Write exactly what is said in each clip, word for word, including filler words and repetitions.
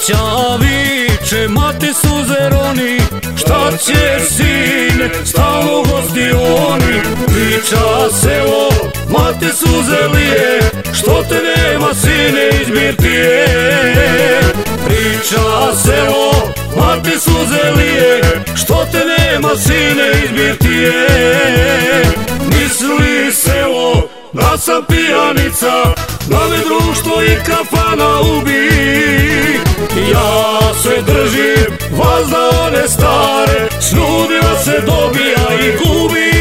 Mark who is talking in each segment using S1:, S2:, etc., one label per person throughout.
S1: Braća viče, mati suze roni, šta ćeš sine, stalno gosti oni. Priča selo, mati suze lije, što te nema sine iz birtije. Priča selo, mati suze lije, što te nema sine iz birtije. Misli selo, da sam pijanica, da me društvo i kafana ubi. Ja se držim vas da one stare, snudila se dobija i gubi.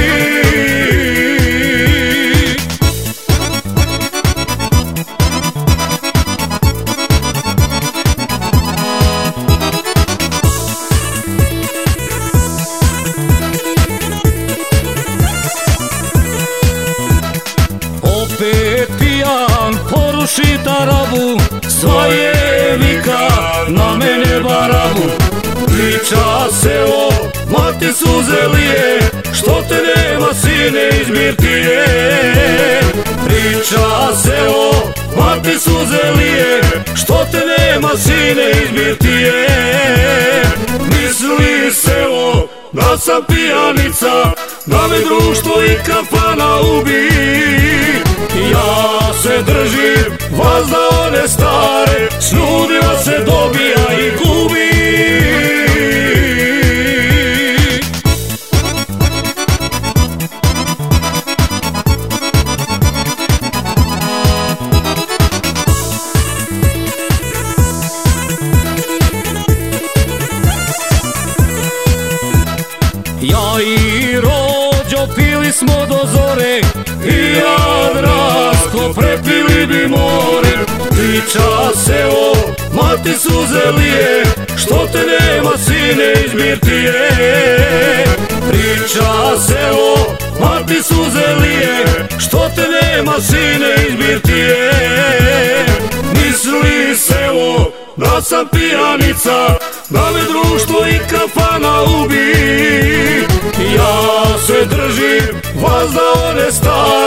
S1: Opet pijan poruši tarabu, sva je vika na mene barabu. Priča selo, mati suze lije, što te nema sine iz birtije. Priča selo, mati suze lije, što te nema sine iz birtije. Misli selo, da sam pijanica, da me društvo i kafana ubi. Ja se držim vas da one stare, snudila se dobija i gubi. Ja i Rođo pili smo do zore, i Jadransko prepili bi more. Priča selo, mati suze lije, što te nema sine iz birtije. Priča selo, mati suze lije, što te nema sine iz birtije. Misli selo, da sam pijanica, da me društvo i kafana ubi. Ja se držim vas da one stare,